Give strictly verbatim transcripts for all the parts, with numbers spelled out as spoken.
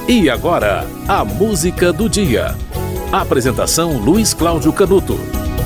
E agora, a música do dia. Apresentação Luiz Cláudio Canuto.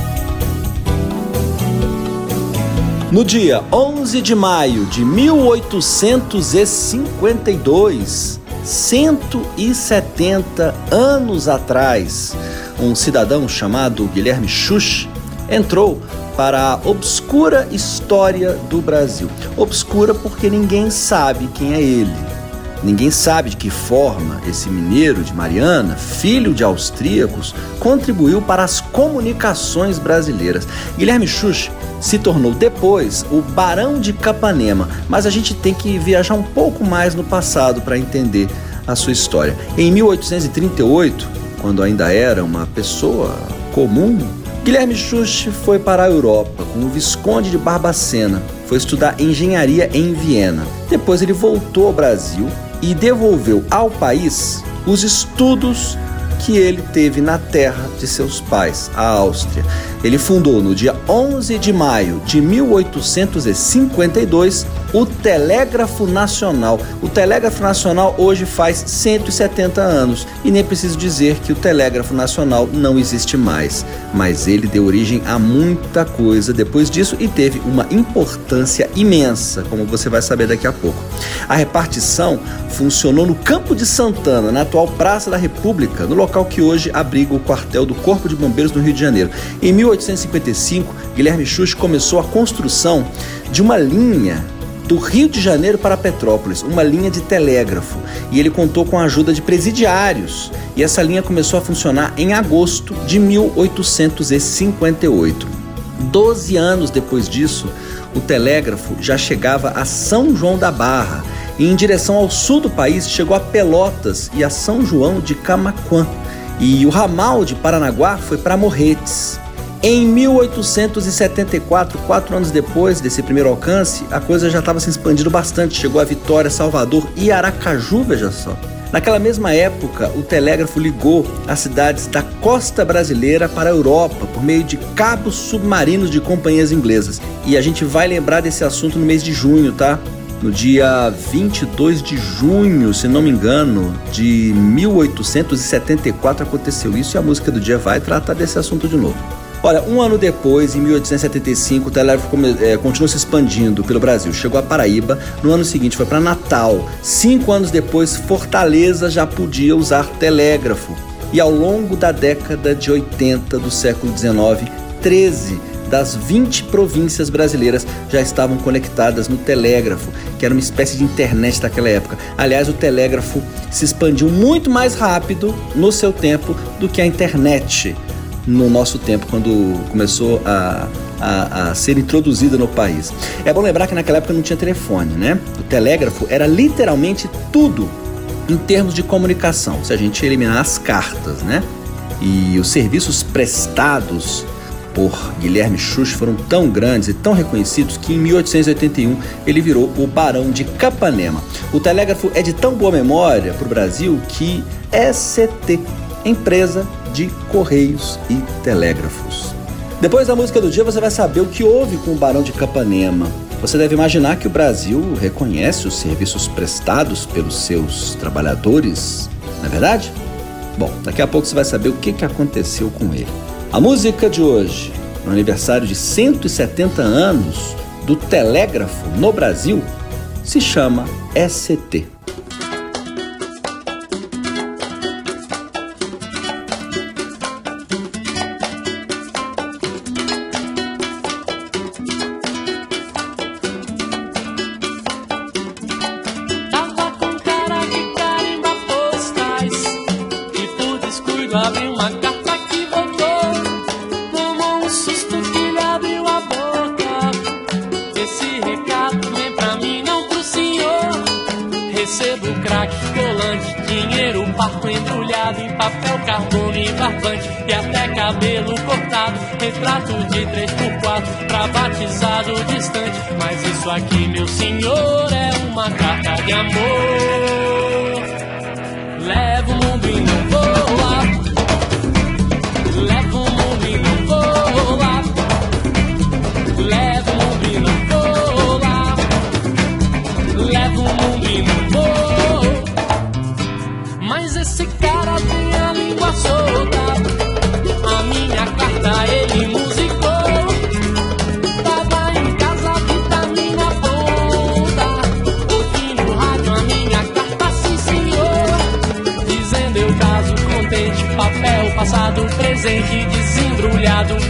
No dia onze de maio de mil oitocentos e cinquenta e dois, cento e setenta anos atrás, um cidadão chamado Guilherme Xuxa entrou para a obscura história do Brasil. Obscura porque ninguém sabe quem é ele. Ninguém sabe de que forma esse mineiro de Mariana, filho de austríacos, contribuiu para as comunicações brasileiras. Guilherme Xuxa se tornou depois o Barão de Capanema, mas a gente tem que viajar um pouco mais no passado para entender a sua história. Em mil oitocentos e trinta e oito, quando ainda era uma pessoa comum, Guilherme Xuxa foi para a Europa com o Visconde de Barbacena. Foi estudar engenharia em Viena. Depois ele voltou ao Brasil e devolveu ao país os estudos que ele teve na terra de seus pais, a Áustria. Ele fundou no dia onze de maio de mil oitocentos e cinquenta e dois o Telégrafo Nacional. O Telégrafo Nacional hoje faz cento e setenta anos e nem preciso dizer que o Telégrafo Nacional não existe mais, mas ele deu origem a muita coisa depois disso e teve uma importância imensa, como você vai saber daqui a pouco. A repartição funcionou no Campo de Santana, na atual Praça da República, no local que hoje abriga o quartel do Corpo de Bombeiros do Rio de Janeiro. Em mil oitocentos e cinquenta e cinco, Guilherme Xuxa começou a construção de uma linha do Rio de Janeiro para Petrópolis, uma linha de telégrafo, e ele contou com a ajuda de presidiários, e essa linha começou a funcionar em agosto de mil oitocentos e cinquenta e oito. Doze anos depois disso, o telégrafo já chegava a São João da Barra, e em direção ao sul do país chegou a Pelotas e a São João de Camaquã, e o ramal de Paranaguá foi para Morretes. Em mil oitocentos e setenta e quatro, quatro anos depois desse primeiro alcance, a coisa já estava se expandindo bastante. Chegou a Vitória, Salvador e Aracaju, veja só. Naquela mesma época, o telégrafo ligou as cidades da costa brasileira para a Europa por meio de cabos submarinos de companhias inglesas. E a gente vai lembrar desse assunto no mês de junho, tá? No dia vinte e dois de junho, se não me engano, de mil oitocentos e setenta e quatro aconteceu isso e a música do dia vai tratar desse assunto de novo. Olha, um ano depois, em mil oitocentos e setenta e cinco, o telégrafo é, continuou se expandindo pelo Brasil. Chegou a Paraíba, no ano seguinte foi para Natal. Cinco anos depois, Fortaleza já podia usar telégrafo. E ao longo da década de oitenta do século dezenove, treze das vinte províncias brasileiras já estavam conectadas no telégrafo, que era uma espécie de internet daquela época. Aliás, o telégrafo se expandiu muito mais rápido no seu tempo do que a internet no nosso tempo, quando começou a, a, a ser introduzida no país. É bom lembrar que naquela época não tinha telefone, né? O telégrafo era literalmente tudo em termos de comunicação, se a gente eliminar as cartas, né? E os serviços prestados por Guilherme Xuxa foram tão grandes e tão reconhecidos que em mil oitocentos e oitenta e um ele virou o Barão de Capanema. O telégrafo é de tão boa memória para o Brasil que é C T, Empresa de Correios e Telégrafos. Depois da música do dia você vai saber o que houve com o Barão de Capanema. Você deve imaginar que o Brasil reconhece os serviços prestados pelos seus trabalhadores, não é verdade? Bom, daqui a pouco você vai saber o que, que aconteceu com ele. A música de hoje, no aniversário de cento e setenta anos do telégrafo no Brasil, se chama S T. Abri uma carta que voltou, tomou um susto que lhe abriu a boca. Esse recado vem pra mim, não pro senhor. Recebo crack, colante, dinheiro, parco embrulhado em papel, carbono e barbante e até cabelo cortado. Retrato de três por quatro pra batizado distante. Mas isso aqui, meu senhor, é uma carta de amor. Leva o mundo e não voa. Leva o mundo e não voa. Leva o mundo e não voa. Leva o mundo e não voa.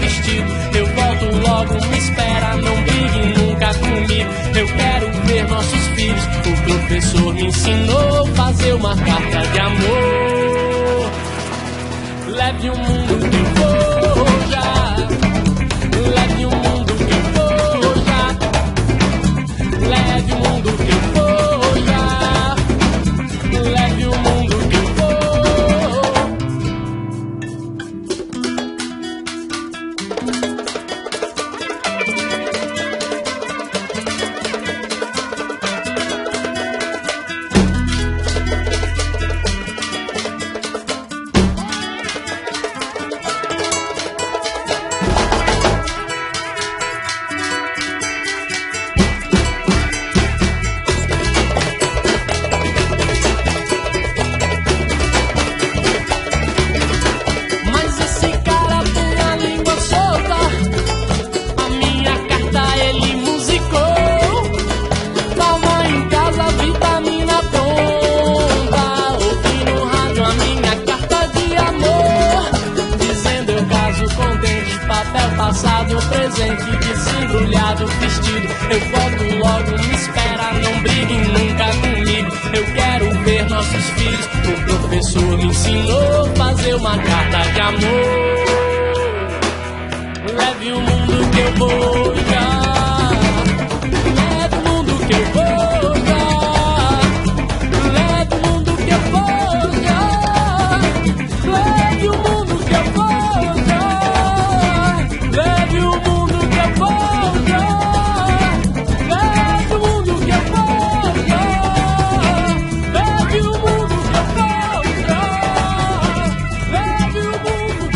vestido. Eu volto logo, me espera, não brigue nunca comigo. Eu quero ver nossos filhos. O professor me ensinou a fazer uma carta de amor. Leve o mundo que eu vou já. Leve o mundo que eu vou já. Leve o mundo que eu vou já. Leve o mundo que eu vou. Presente desembrulhado, vestido. Eu volto logo, me espera, não brigue nunca comigo. Eu quero ver nossos filhos. O professor me ensinou a fazer uma carta de amor. Leve o mundo que eu vou já. Leve o mundo que eu vou já. Leve o mundo que eu vou já. Leve o mundo que eu vou já. Leve o mundo que eu vou já. Leve o mundo que eu vou já. Leve o mundo que eu vou já. Leve o mundo,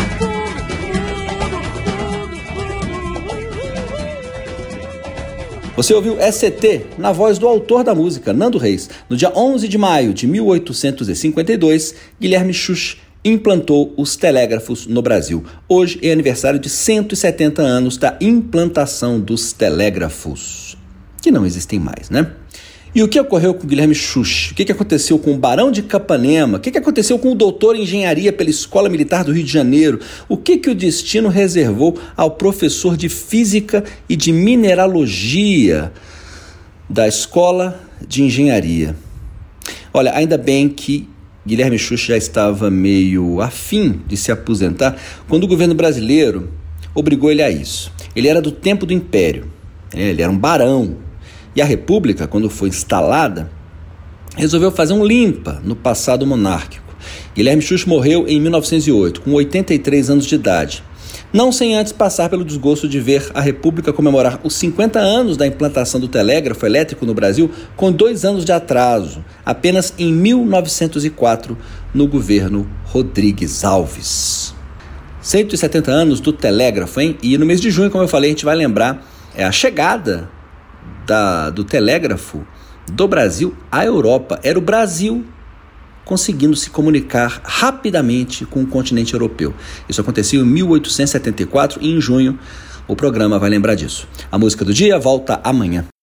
Você ouviu S T na voz do autor da música, Nando Reis. No dia onze de maio de mil oitocentos e cinquenta e dois, Guilherme Xuxa implantou os telégrafos no Brasil. Hoje é aniversário de cento e setenta anos da implantação dos telégrafos, que não existem mais, né? E o que ocorreu com Guilherme Xuxa? O que aconteceu com o Barão de Capanema? O que aconteceu com o doutor em engenharia pela Escola Militar do Rio de Janeiro? O que, que o destino reservou ao professor de física e de mineralogia da Escola de Engenharia? Olha, ainda bem que Guilherme Xuxa já estava meio afim de se aposentar quando o governo brasileiro obrigou ele a isso. Ele era do tempo do Império, ele era um barão. E a República, quando foi instalada, resolveu fazer um limpa no passado monárquico. Guilherme Xuxa morreu em mil novecentos e oito, com oitenta e três anos de idade. Não sem antes passar pelo desgosto de ver a República comemorar os cinquenta anos da implantação do telégrafo elétrico no Brasil com dois anos de atraso, apenas em mil novecentos e quatro, no governo Rodrigues Alves. cento e setenta anos do telégrafo, hein? E no mês de junho, como eu falei, a gente vai lembrar é a chegada Da, do telégrafo do Brasil à Europa. Era o Brasil conseguindo se comunicar rapidamente com o continente europeu. Isso aconteceu em mil oitocentos e setenta e quatro e em junho o programa vai lembrar disso. A música do dia volta amanhã.